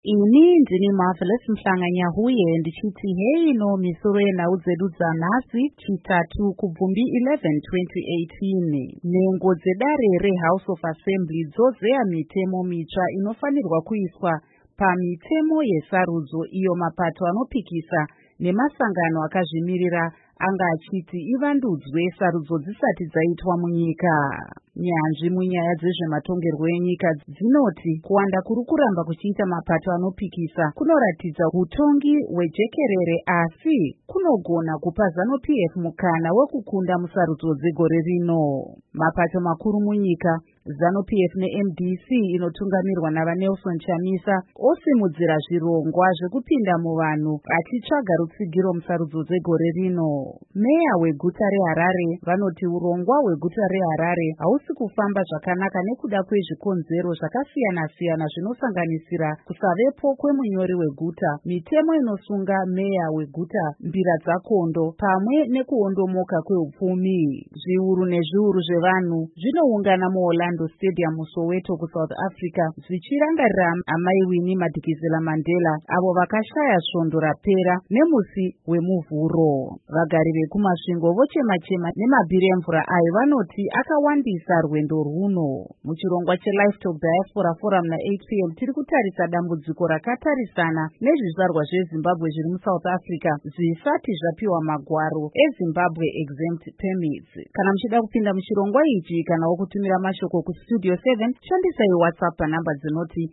Ini ndini Marvelous Mhlanga-Nyahuye ndichiti heino misoro yenhau dzedu dzanhasi chitatu kubvumbi 11 2018. Nhengo dzedare reHouse of Assembly dzozeya mitemo mitsva inofanirwa kuiswa pamitemo yesarudzo iyo mapato anopikisa nemasangano akazvimirira anga achiti ivandudzwe sarudzo dzisati dzaitwa munyika. Nyanzvi munyaya dzezvematongerwo enyika dzinoti kuwanda kuri kuramba kuchiita mapato anopikisa kunoratidza utongi hwejekerere, asi kunogona kupa ZANU-PF mukana wekukunda musarudzo dzegore rino. Mapato makuru munyika, ZANU-PF neMDC inotungamirwa navaNelson Chamisa, osimudzira zvirongwa zvekupinda muvanhu achitsvaga rutsigiro musarudzo dzegore rino. Meya weguta reHarare vanoti urongwa hweguta reHarare hausi kufamba zvakanaka nekuda kwezvikonzero zvakasiyana-siyana zvinosanganisira kusavepo kwemunyori weguta, mitemo inosunga meya weguta, mbira dzakondo pamwe nekuondomoka kweupfumi. Zviuru nezviuru zvevanhu zvinoungana muOrlando Stadium muSoweto kuSouth Africa zvichirangarira amai Winnie Madikizela Mandela avo vakashaya svondo rapera nemusi wemuvhuro. Vagari vekumasvingo vochema-chema nemabhiri emvura ayo vanoti akawandisa rwendo rwuno. Muchirongwa cheLive Talk Diaspora Forum na8 p.m. tiri kutarisa dambudziko rakatarisana nezvizvarwa zveZimbabwe zviri muSouth Africa zvisati zvapiwa magwaro eZimbabwe Exempt Permits. Kana muchida kupinda muchirongwa ichi kana wokutumira mashoko kuStudio 7, shandisai WhatsApp panhamba dzinoti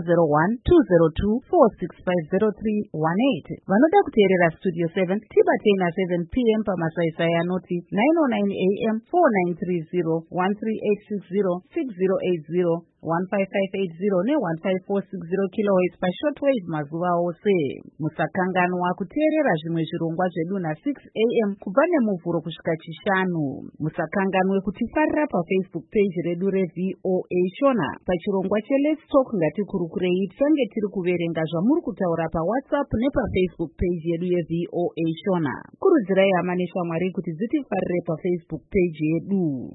001-202-4650318. Vanoda kuteerera Studio 7 tibatei na7 p.m. pamasaisai anoti 909 a.m. 4930 13860 6080 15580 ne15460 kHz pashortwave mazuva ose. Musakanganwa kuteerera zvimwe zvirongwa zvedu na6 a.m. kubva nemuvhuro kusvika chishanu. Musakanganwe kutifarira paFacebook page redu reVOA Shona. Pachirongwa cheLet's Talk ngatikurukurei tisange tiri kuverenga zvamuri kutaura paWhatsApp nepaFacebook page yedu yeVOA Shona. Kurudzirai hama neshamwari kuti dzitifarire paFacebook page yedu.